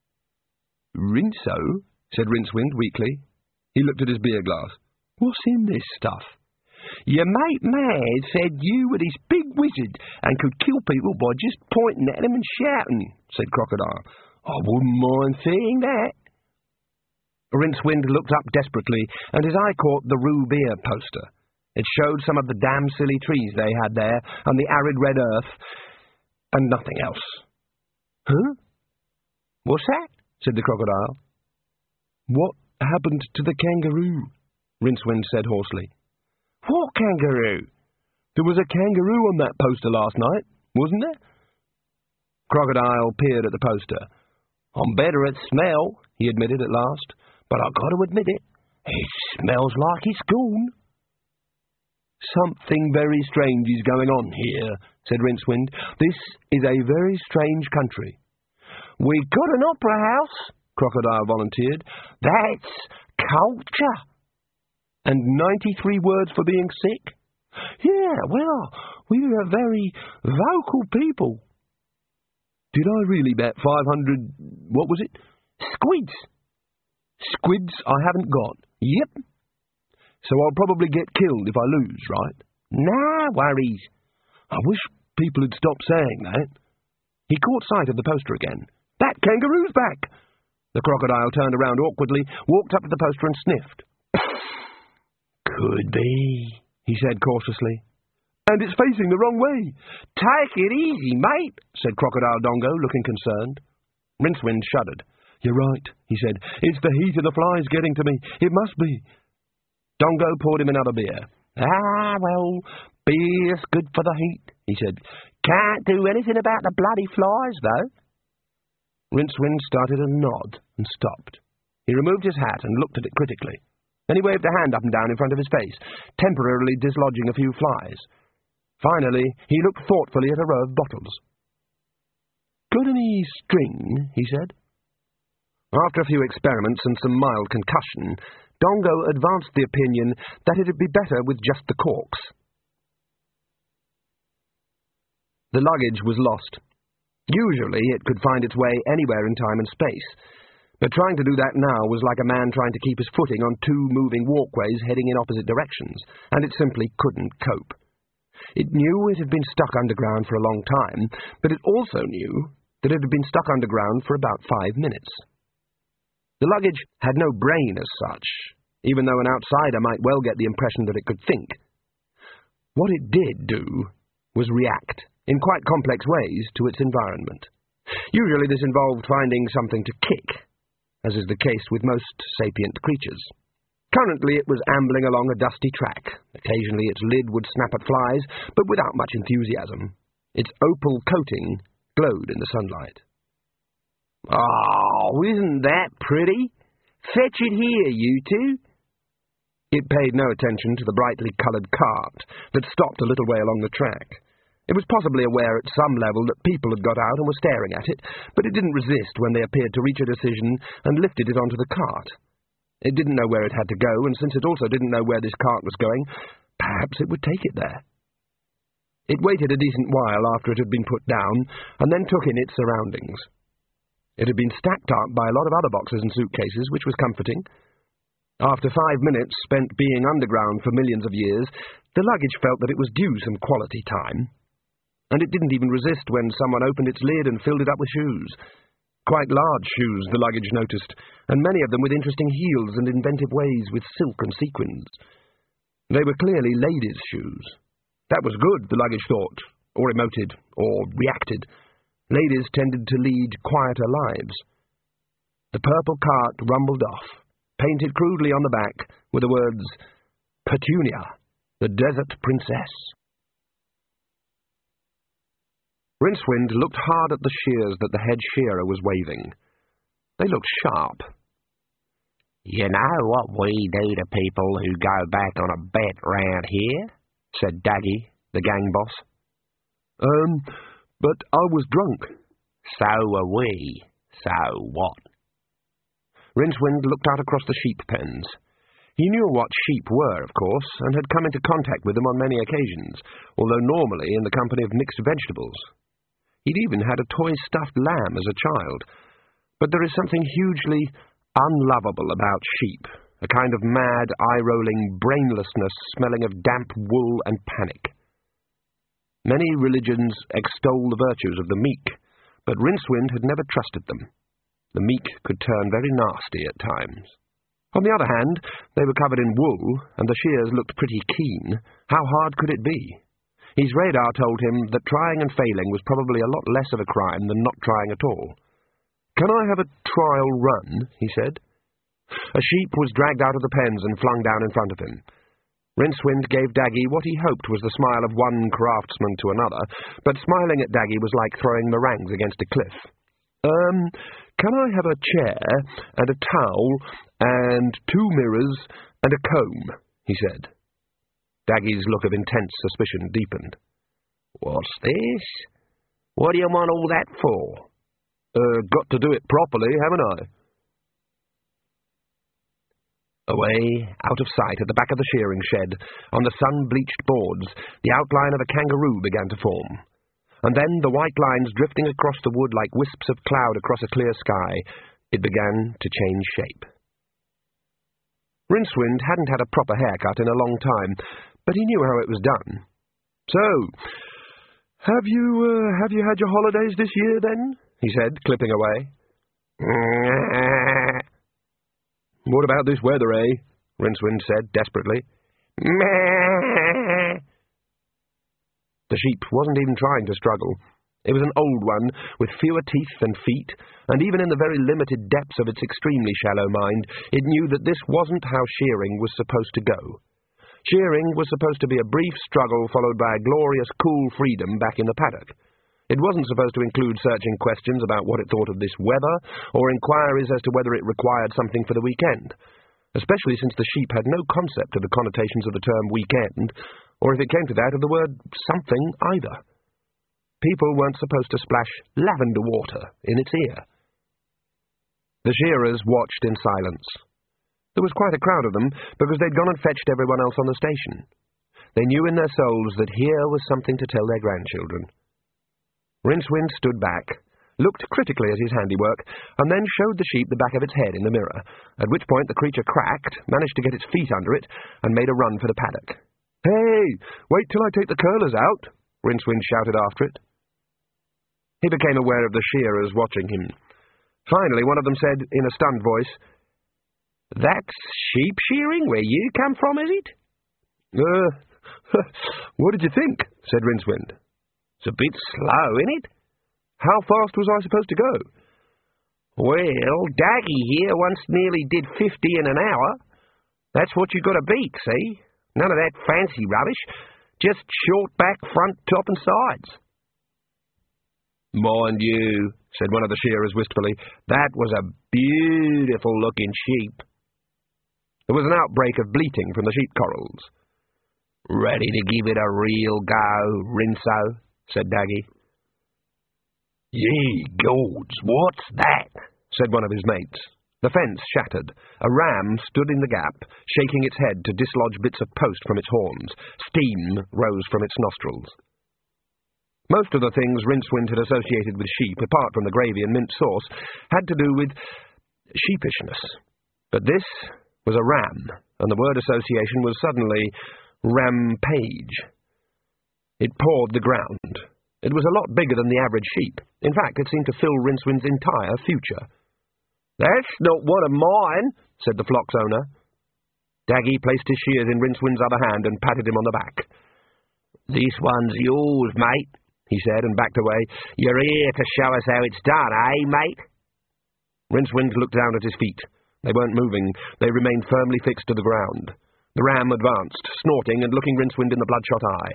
"Rinso?" said Rincewind weakly. He looked at his beer glass. "What's in this stuff?" "Your mate Mad said you were this big wizard and could kill people by just pointing at them and shouting," said Crocodile. "I wouldn't mind seeing that." Rincewind looked up desperately, and his eye caught the Rue Beer poster. It showed some of the damn silly trees they had there, and the arid red earth, and nothing else. "Huh? What's that?" said the Crocodile. "What happened to the kangaroo?" Rincewind said hoarsely. "What kangaroo?" "There was a kangaroo on that poster last night, wasn't there?" Crocodile peered at the poster. "I'm better at smell," he admitted at last, "but I've got to admit it smells like it's gone." "Something very strange is going on here," said Rincewind. "This is a very strange country." "We got an opera house," Crocodile volunteered. "That's culture." "And 93 words for being sick?" "Yeah, well, we were a very vocal people." "Did I really bet 500... what was it?" "Squids." "Squids I haven't got?" "Yep." "So I'll probably get killed if I lose, right?" "No worries." "I wish people had stopped saying that." He caught sight of the poster again. "That kangaroo's back!" The crocodile turned around awkwardly, walked up to the poster and sniffed. Could be, he said cautiously. And it's facing the wrong way. Take it easy, mate, said Crocodile Dongo, looking concerned. Rincewind shuddered. You're right, he said. It's the heat of the flies getting to me. It must be. Dongo poured him another beer. Ah, well, beer's good for the heat, he said. Can't do anything about the bloody flies, though. Rincewind started to nod and stopped. He removed his hat and looked at it critically. Then he waved a hand up and down in front of his face, temporarily dislodging a few flies. Finally, he looked thoughtfully at a row of bottles. Got any string? He said. After a few experiments and some mild concussion, Dongo advanced the opinion that it'd be better with just the corks. The luggage was lost. Usually it could find its way anywhere in time and space, but trying to do that now was like a man trying to keep his footing on two moving walkways heading in opposite directions, and it simply couldn't cope. It knew it had been stuck underground for a long time, but it also knew that it had been stuck underground for about 5 minutes. The luggage had no brain as such, even though an outsider might well get the impression that it could think. What it did do was react, in quite complex ways, to its environment. Usually this involved finding something to kick, as is the case with most sapient creatures. Currently it was ambling along a dusty track. Occasionally its lid would snap at flies, but without much enthusiasm. Its opal coating glowed in the sunlight. Oh, isn't that pretty? Fetch it here, you two. It paid no attention to the brightly coloured cart that stopped a little way along the track. It was possibly aware at some level that people had got out and were staring at it, but it didn't resist when they appeared to reach a decision and lifted it onto the cart. It didn't know where it had to go, and since it also didn't know where this cart was going, perhaps it would take it there. It waited a decent while after it had been put down, and then took in its surroundings. It had been stacked up by a lot of other boxes and suitcases, which was comforting. After 5 minutes spent being underground for millions of years, the luggage felt that it was due some quality time. And it didn't even resist when someone opened its lid and filled it up with shoes. Quite large shoes, the luggage noticed, and many of them with interesting heels and inventive ways with silk and sequins. They were clearly ladies' shoes. That was good, the luggage thought, or emoted, or reacted. Ladies tended to lead quieter lives. The purple cart rumbled off, painted crudely on the back with the words, Petunia, the Desert Princess. Rincewind looked hard at the shears that the head shearer was waving. They looked sharp. You know what we do to people who go back on a bet round here? Said Daggy, the gang boss. But I was drunk. So were we. So what? Rincewind looked out across the sheep pens. He knew what sheep were, of course, and had come into contact with them on many occasions, although normally in the company of mixed vegetables. He'd even had a toy stuffed lamb as a child. But there is something hugely unlovable about sheep, a kind of mad, eye-rolling brainlessness smelling of damp wool and panic. Many religions extol the virtues of the meek, but Rincewind had never trusted them. The meek could turn very nasty at times. On the other hand, they were covered in wool, and the shears looked pretty keen. How hard could it be? His radar told him that trying and failing was probably a lot less of a crime than not trying at all. "Can I have a trial run?" he said. A sheep was dragged out of the pens and flung down in front of him. Rincewind gave Daggy what he hoped was the smile of one craftsman to another, but smiling at Daggy was like throwing meringues against a cliff. Can I have a chair, and a towel, and 2 mirrors, and a comb?" he said. Daggy's look of intense suspicion deepened. "What's this? What do you want all that for?" Got to do it properly, haven't I?" Away, out of sight, at the back of the shearing shed, on the sun-bleached boards, the outline of a kangaroo began to form. And then, the white lines drifting across the wood like wisps of cloud across a clear sky, it began to change shape. Rincewind hadn't had a proper haircut in a long time, but he knew how it was done. "So, have you had your holidays this year, then?" he said, clipping away. What about this weather, eh? Rincewind said desperately. The sheep wasn't even trying to struggle. It was an old one, with fewer teeth than feet, and even in the very limited depths of its extremely shallow mind, it knew that this wasn't how shearing was supposed to go. Shearing was supposed to be a brief struggle followed by a glorious, cool freedom back in the paddock. It wasn't supposed to include searching questions about what it thought of this weather, or inquiries as to whether it required something for the weekend, especially since the sheep had no concept of the connotations of the term weekend, or if it came to that, of the word something either. People weren't supposed to splash lavender water in its ear. The shearers watched in silence. There was quite a crowd of them, because they'd gone and fetched everyone else on the station. They knew in their souls that here was something to tell their grandchildren. Rincewind stood back, looked critically at his handiwork, and then showed the sheep the back of its head in the mirror, at which point the creature cracked, managed to get its feet under it, and made a run for the paddock. "Hey, wait till I take the curlers out," Rincewind shouted after it. He became aware of the shearers watching him. Finally, one of them said, in a stunned voice, "That's sheep shearing where you come from, is it?" What did you think?" said Rincewind. "It's a bit slow, innit? How fast was I supposed to go?" "Well, Daggy here once nearly did 50 in an hour. That's what you got to beat, see? None of that fancy rubbish. Just short back, front, top and sides." "Mind you," said one of the shearers wistfully, "that was a beautiful-looking sheep." There was an outbreak of bleating from the sheep corrals. "Ready to give it a real go, Rinso?" said Daggy. "Ye gods, what's that?" said one of his mates. The fence shattered. A ram stood in the gap, shaking its head to dislodge bits of post from its horns. Steam rose from its nostrils. Most of the things Rincewind had associated with sheep, apart from the gravy and mint sauce, had to do with sheepishness. But this was a ram, and the word association was suddenly rampage. It pawed the ground. It was a lot bigger than the average sheep. In fact, it seemed to fill Rincewind's entire future. "That's not one of mine," said the flock's owner. Daggy placed his shears in Rincewind's other hand and patted him on the back. "This one's yours, mate," he said, and backed away. "You're here to show us how it's done, eh, mate?" Rincewind looked down at his feet. They weren't moving. They remained firmly fixed to the ground. The ram advanced, snorting and looking Rincewind in the bloodshot eye.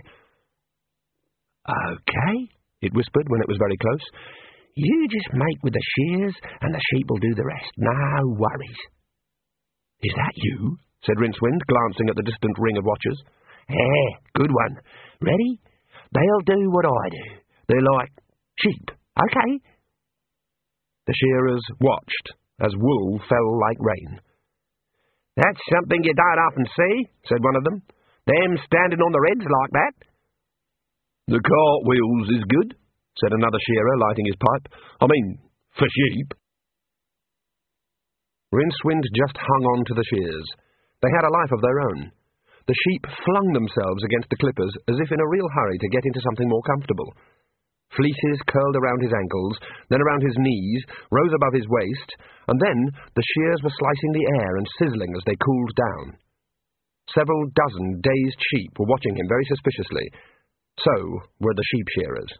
"Okay," it whispered when it was very close. "You just make with the shears, and the sheep will do the rest. No worries." "Is that you?" said Rincewind, glancing at the distant ring of watchers. Good one. Ready? They'll do what I do. They're like sheep. Okay." The shearers watched as wool fell like rain. "That's something you don't often see," said one of them. "Them standing on their heads like that." "The cartwheels is good," said another shearer, lighting his pipe. "I mean, for sheep." Rincewind just hung on to the shears. They had a life of their own. The sheep flung themselves against the clippers as if in a real hurry to get into something more comfortable. Fleeces curled around his ankles, then around his knees, rose above his waist, and then the shears were slicing the air and sizzling as they cooled down. Several dozen dazed sheep were watching him very suspiciously. So were the sheep shearers.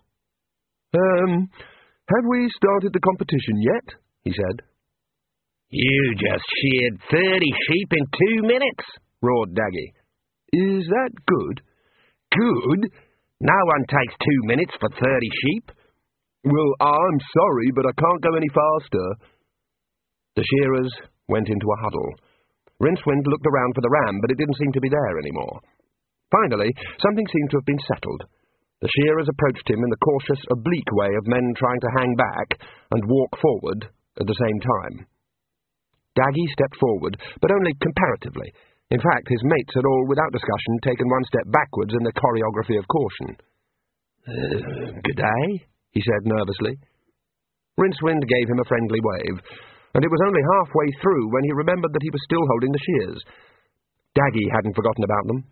"Have we started the competition yet?" he said. "You just sheared 30 sheep in 2 minutes, roared Daggy. "Is that good?" "Good? No one takes 2 minutes for 30 sheep." "Well, I'm sorry, but I can't go any faster." The shearers went into a huddle. Rincewind looked around for the ram, but it didn't seem to be there anymore. Finally, something seemed to have been settled. The shearers approached him in the cautious, oblique way of men trying to hang back and walk forward at the same time. Daggy stepped forward, but only comparatively. In fact, his mates had all, without discussion, taken one step backwards in the choreography of caution. "Good day," he said nervously. Rincewind gave him a friendly wave, and it was only halfway through when he remembered that he was still holding the shears. Daggy hadn't forgotten about them.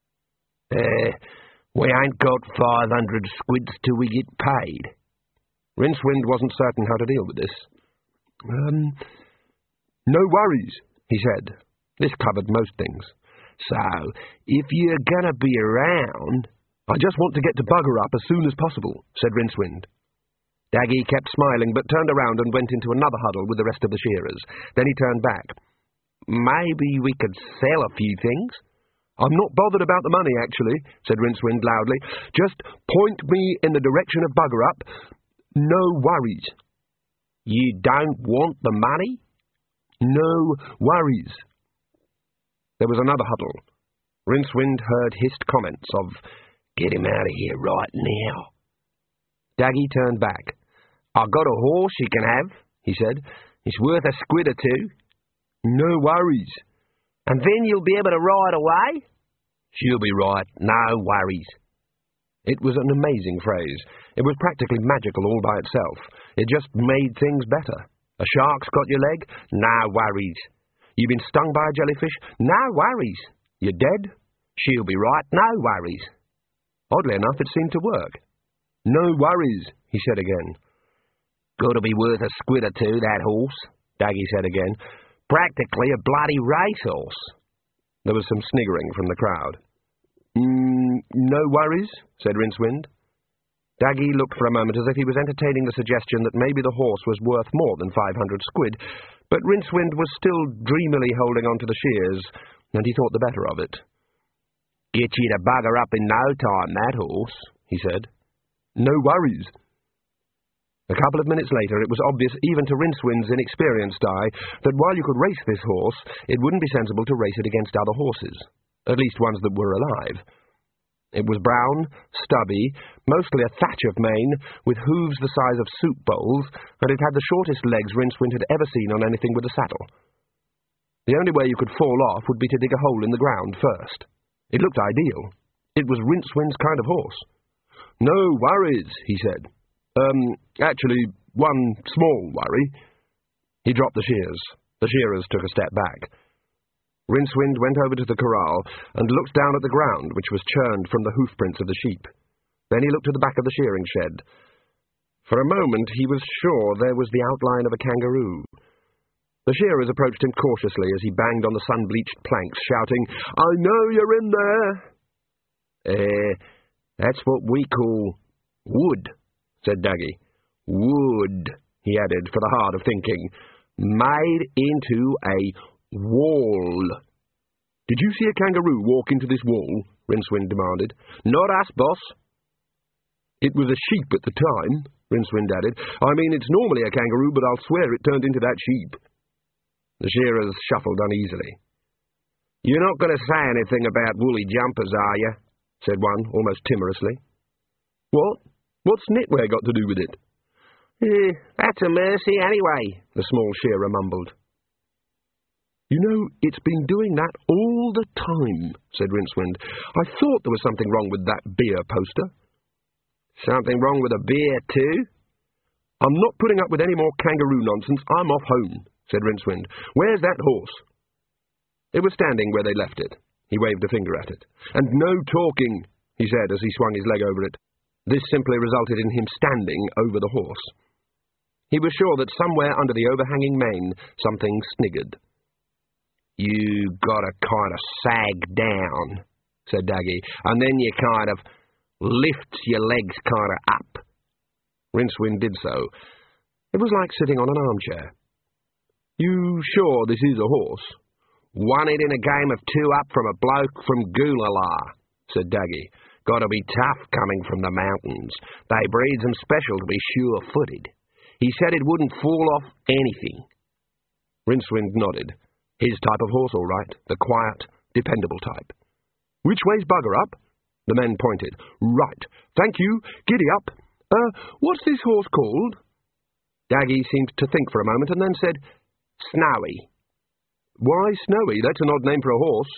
We ain't got 500 squids till we get paid." Rincewind wasn't certain how to deal with this. No worries, he said. This covered most things. So, if you're gonna be around... I just want to get to Bugger Up as soon as possible, said Rincewind. Daggy kept smiling, but turned around and went into another huddle with the rest of the shearers. Then he turned back. Maybe we could sell a few things? I'm not bothered about the money, actually, said Rincewind loudly. Just point me in the direction of Bugger Up. No worries. You don't want the money? No worries. There was another huddle. Rincewind heard hissed comments of, Get him out of here right now. Daggy turned back. I got a horse you can have, he said. It's worth a squid or two. No worries. And then you'll be able to ride away? She'll be right, no worries. It was an amazing phrase. It was practically magical all by itself. It just made things better. A shark's got your leg? No worries. You've been stung by a jellyfish? No worries. You're dead? She'll be right, no worries. Oddly enough, it seemed to work. No worries, he said again. Got to be worth a squid or two, that horse, Daggy said again. Practically a bloody racehorse. There was some sniggering from the crowd. No worries, said Rincewind. Daggy looked for a moment as if he was entertaining the suggestion that maybe the horse was worth more than 500 squid, but Rincewind was still dreamily holding on to the shears, and he thought the better of it. Get you to Bugger Up in no time, that horse, he said. No worries. A couple of minutes later, it was obvious even to Rincewind's inexperienced eye that while you could race this horse, it wouldn't be sensible to race it against other horses, at least ones that were alive. It was brown, stubby, mostly a thatch of mane, with hooves the size of soup bowls, and it had the shortest legs Rincewind had ever seen on anything with a saddle. The only way you could fall off would be to dig a hole in the ground first. It looked ideal. It was Rincewind's kind of horse. No worries, he said. Actually, one small worry. He dropped the shears. The shearers took a step back. Rincewind went over to the corral and looked down at the ground, which was churned from the hoofprints of the sheep. Then he looked at the back of the shearing shed. For a moment he was sure there was the outline of a kangaroo. The shearers approached him cautiously as he banged on the sun-bleached planks, shouting, I know you're in there! That's what we call wood, said Daggy. Wood, he added, for the heart of thinking, made into a wall. Did you see a kangaroo walk into this wall? Rincewind demanded. Not us, boss. It was a sheep at the time, Rincewind added. I mean, it's normally a kangaroo, but I'll swear it turned into that sheep. The shearers shuffled uneasily. You're not going to say anything about woolly jumpers, are you? Said one, almost timorously. What? What's knitwear got to do with it? That's a mercy anyway, the small shearer mumbled. You know, it's been doing that all the time, said Rincewind. I thought there was something wrong with that beer poster. Something wrong with a beer too? I'm not putting up with any more kangaroo nonsense. I'm off home, said Rincewind. Where's that horse? It was standing where they left it. He waved a finger at it. And no talking, he said as he swung his leg over it. This simply resulted in him standing over the horse. He was sure that somewhere under the overhanging mane something sniggered. You gotta kind of sag down, said Daggy, and then you kind of lift your legs kind of up. Rincewind did so. It was like sitting on an armchair. You sure this is a horse? Won it in a game of two up from a bloke from Goolallah, said Daggy. Gotta be tough coming from the mountains. They breed them special to be sure-footed. He said it wouldn't fall off anything. Rincewind nodded. His type of horse, all right. The quiet, dependable type. Which way's Bugger Up? The men pointed. Right. Thank you. Giddy up. What's this horse called? Daggy seemed to think for a moment and then said, Snowy. Why Snowy? That's an odd name for a horse.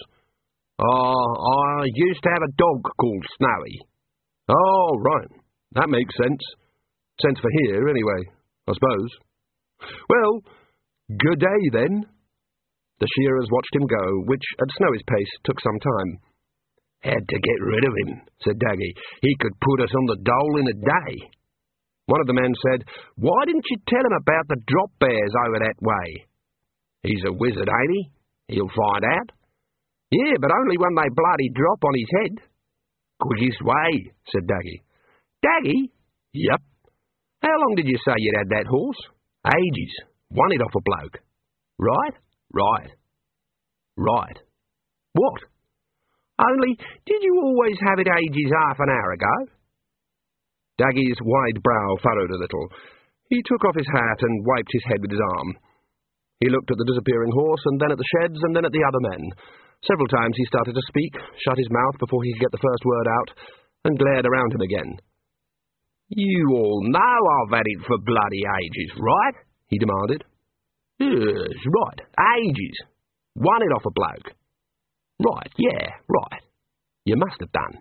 I used to have a dog called Snowy. Oh, right. That makes sense. Sense for here, anyway, I suppose. Well, good day, then. The shearers watched him go, which, at Snowy's pace, took some time. Had to get rid of him, said Daggy. He could put us on the dole in a day. One of the men said, "Why didn't you tell him about the drop bears over that way?" "He's a wizard, ain't he? He'll find out." "Yeah, but only when they bloody drop on his head." "Quickest way," said Daggy. "Daggy?" "Yep." "How long did you say you'd had that horse?" "Ages. Won it off a bloke." "Right?" "Right." "Right. What?" "Only, did you always have it ages half an hour ago?" Daggy's wide brow furrowed a little. He took off his hat and wiped his head with his arm. He looked at the disappearing horse, and then at the sheds, and then at the other men. Several times he started to speak, shut his mouth before he could get the first word out, and glared around him again. "You all know I've had it for bloody ages, right?" he demanded. "Yes, right. Ages. Won it off a bloke." "Right, yeah, right. You must have done."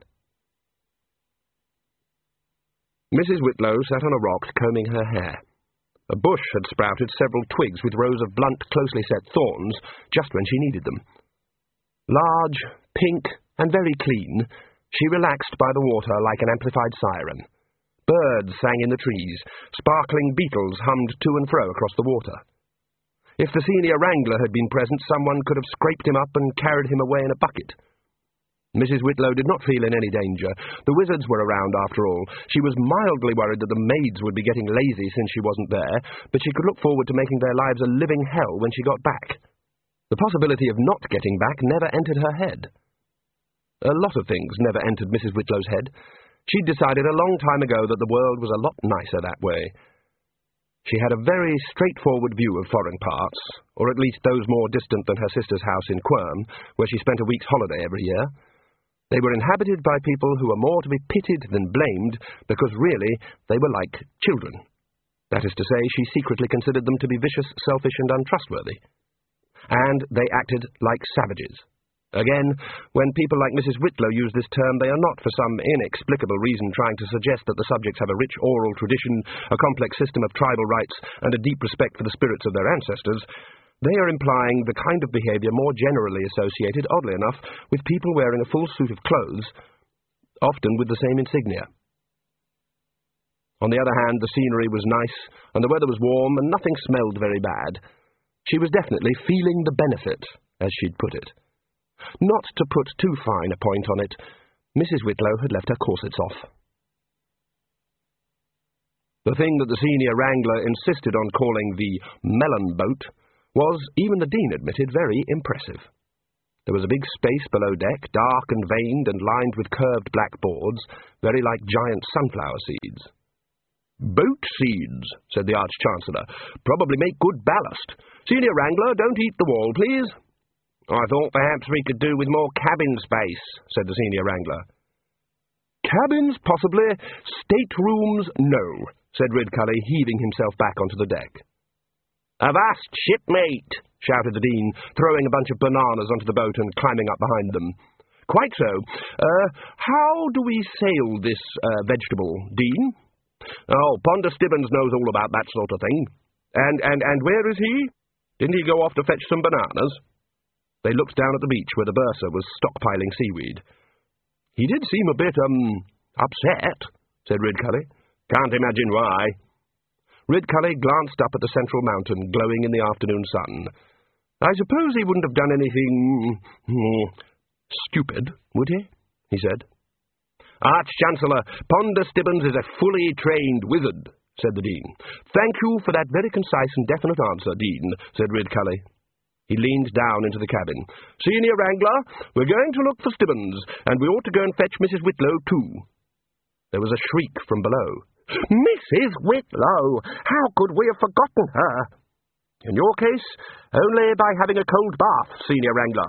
Mrs. Whitlow sat on a rock combing her hair. A bush had sprouted several twigs with rows of blunt, closely set thorns just when she needed them. Large, pink, and very clean, she relaxed by the water like an amplified siren. Birds sang in the trees, sparkling beetles hummed to and fro across the water. If the senior wrangler had been present, someone could have scraped him up and carried him away in a bucket. Mrs. Whitlow did not feel in any danger. The wizards were around, after all. She was mildly worried that the maids would be getting lazy since she wasn't there, but she could look forward to making their lives a living hell when she got back. The possibility of not getting back never entered her head. A lot of things never entered Mrs. Whitlow's head. She'd decided a long time ago that the world was a lot nicer that way. She had a very straightforward view of foreign parts, or at least those more distant than her sister's house in Quirm, where she spent a week's holiday every year. They were inhabited by people who were more to be pitied than blamed, because really they were like children. That is to say, she secretly considered them to be vicious, selfish, and untrustworthy. And they acted like savages. Again, when people like Mrs. Whitlow use this term, they are not for some inexplicable reason trying to suggest that the subjects have a rich oral tradition, a complex system of tribal rites, and a deep respect for the spirits of their ancestors. They are implying the kind of behaviour more generally associated, oddly enough, with people wearing a full suit of clothes, often with the same insignia. On the other hand, the scenery was nice, and the weather was warm, and nothing smelled very bad. She was definitely feeling the benefit, as she'd put it. Not to put too fine a point on it, Mrs. Whitlow had left her corsets off. The thing that the senior wrangler insisted on calling the melon boat was, even the Dean admitted, very impressive. There was a big space below deck, dark and veined and lined with curved black boards, very like giant sunflower seeds. "Boat seeds," said the Arch-Chancellor. "Probably make good ballast. Senior wrangler, don't eat the wall, please." "I thought perhaps we could do with more cabin space," said the senior wrangler. "Cabins, possibly. Staterooms, no," said Ridcully, heaving himself back onto the deck. "Avast, shipmate!" shouted the Dean, throwing a bunch of bananas onto the boat and climbing up behind them. "Quite so. How do we sail this, vegetable, Dean?" "Oh, Ponder Stibbons knows all about that sort of thing." And where is he? Didn't he go off to fetch some bananas?" They looked down at the beach where the bursar was stockpiling seaweed. "He did seem a bit, upset," said Ridcully. "Can't imagine why." Ridcully glanced up at the central mountain, glowing in the afternoon sun. "I suppose he wouldn't have done anything stupid, would he?" he said. "Arch-Chancellor, Ponder Stibbons is a fully trained wizard," said the Dean. "Thank you for that very concise and definite answer, Dean," said Ridcully. He leaned down into the cabin. "Senior wrangler, we're going to look for Stibbons, and we ought to go and fetch Mrs. Whitlow, too." There was a shriek from below. "Mrs. Whitlow! How could we have forgotten her?" "In your case, only by having a cold bath, Senior wrangler."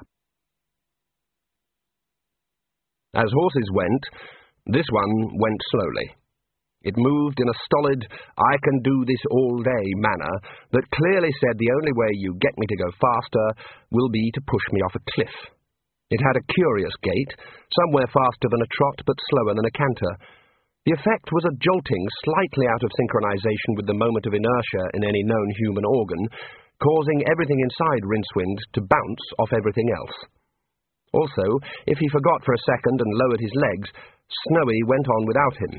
As horses went, this one went slowly. It moved in a stolid, I-can-do-this-all-day manner that clearly said the only way you get me to go faster will be to push me off a cliff. It had a curious gait, somewhere faster than a trot but slower than a canter. The effect was a jolting slightly out of synchronization with the moment of inertia in any known human organ, causing everything inside Rincewind to bounce off everything else. Also, if he forgot for a second and lowered his legs, Snowy went on without him,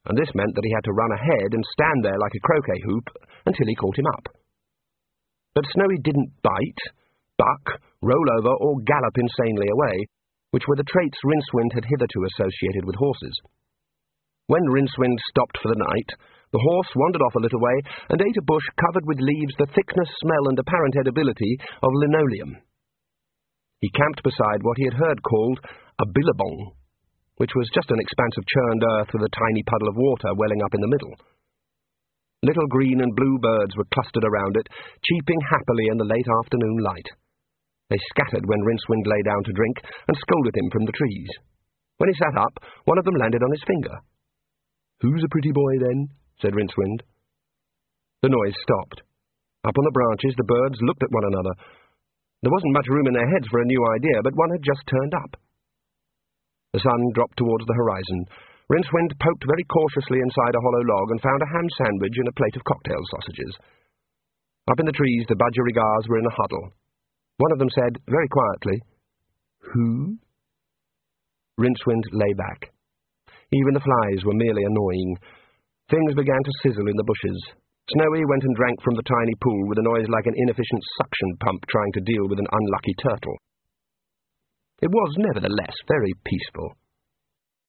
and this meant that he had to run ahead and stand there like a croquet hoop until he caught him up. But Snowy didn't bite, buck, roll over, or gallop insanely away, which were the traits Rincewind had hitherto associated with horses. When Rincewind stopped for the night, the horse wandered off a little way and ate a bush covered with leaves, the thickness, smell, and apparent edibility of linoleum. He camped beside what he had heard called a billabong, which was just an expanse of churned earth with a tiny puddle of water welling up in the middle. Little green and blue birds were clustered around it, cheeping happily in the late afternoon light. They scattered when Rincewind lay down to drink and scolded him from the trees. When he sat up, one of them landed on his finger. "Who's a pretty boy, then?" said Rincewind. The noise stopped. Up on the branches the birds looked at one another. There wasn't much room in their heads for a new idea, but one had just turned up. The sun dropped towards the horizon. Rincewind poked very cautiously inside a hollow log and found a ham sandwich and a plate of cocktail sausages. Up in the trees the budgerigars were in a huddle. One of them said, very quietly, "Who?" Rincewind lay back. Even the flies were merely annoying. Things began to sizzle in the bushes. Snowy went and drank from the tiny pool with a noise like an inefficient suction pump trying to deal with an unlucky turtle. It was nevertheless very peaceful.